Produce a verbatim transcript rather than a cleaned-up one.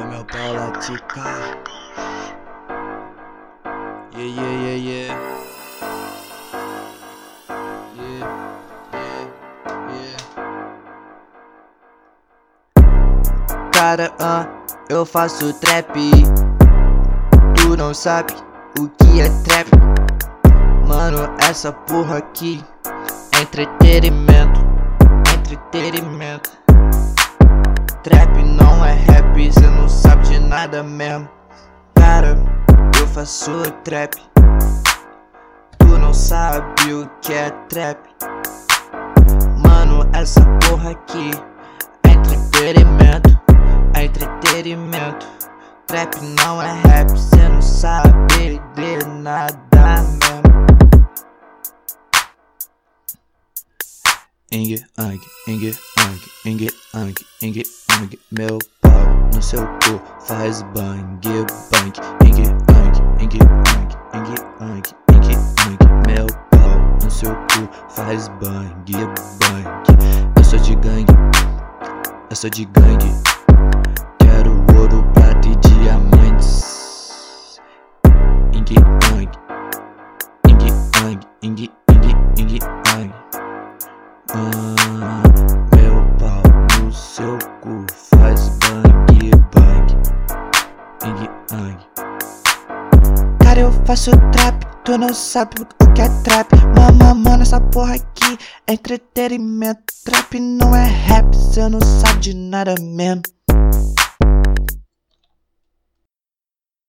com meu Paulatica. Yeah, yeah, yeah, yeah. Yeah, yeah, yeah. Cara, ah, eu faço trap. Tu não sabe o que é trap. Mano, essa porra aqui é entretenimento. Entretenimento. Trap não é rap, cê não sabe de nada mesmo. Cara, eu faço trap. Tu não sabe o que é trap. Mano, essa porra aqui é entretenimento. É entretenimento. Trap não é rap, cê não sabe de nada mesmo. Ingue, ang, ingue, ang, ingue, ang, ingue, ang. Meu pau no seu cu faz bang, bang. Ingue, ang, ingue, ang, ingue, ang, ingue, ang. Meu pau no seu cu faz bang, bang. Eu sou de gangue, eu sou de gangue. Quero ouro, prata e diamantes. Ingue, ang, ingue, ang, ingue, ingue, ingue, ang. Ah, meu pau no seu cu faz bang, bang. Ing, ang. Cara, eu faço trap, tu não sabe o que é trap. Mama, mano, essa porra aqui é entretenimento. Trap não é rap, cê não sabe de nada mesmo.